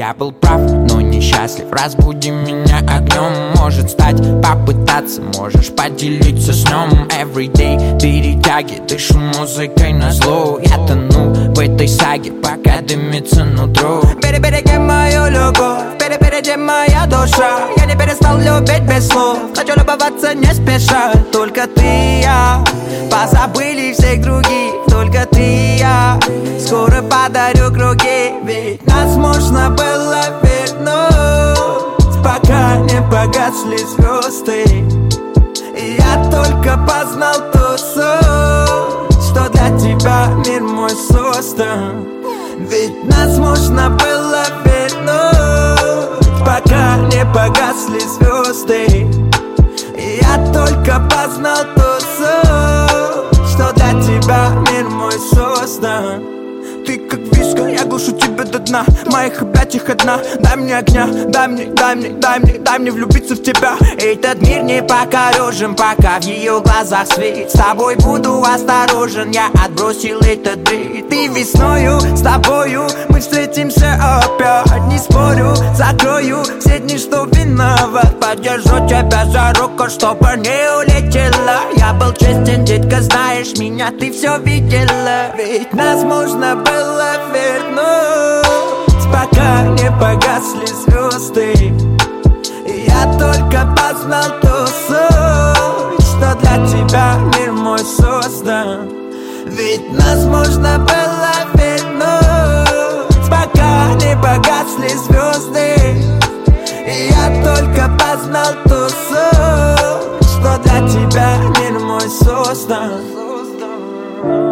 я был прав, но несчастлив. Разбуди меня огнем, может стать, попытаться. Можешь поделиться сном. Everyday перетяги, дышу музыкой назло. Я тону в этой саге, пока дымится нутро. Береги мою любовь, впереди моя душа. Я не перестал любить без слов, хочу любоваться не спеша. Только ты и я, позабыли всех других. Только ты и я, скоро подарю круги. Ведь нас можно было вернуть, пока не погасли звезды. И я только познал ту суть, что для тебя мир мой создан. Ведь нас можно было вернуть, пока не погасли звезды. И я только познал ту суть, что для тебя мир мой создан. Ты как виска, я глушу тебя до дна. В моих объятиях одна. Дай мне огня, дай мне влюбиться в тебя. Этот мир не покорежен, пока в ее глазах свет. С тобой буду осторожен, я отбросил этот бред. Ты весною, с тобою мы встретимся опять. Не спорю, закрою все дни, что виноват. Подержу тебя за руку, чтобы не улетела. Я был честен, детка, знаешь меня, ты все видела. Ведь нас можно было вернуть, пока не погасли звезды. И я только познал ту суть, что для тебя мир мой создан. Ведь нас можно было вернуть, пока не погасли звезды. И я только познал ту суть, что для тебя мир мой создан.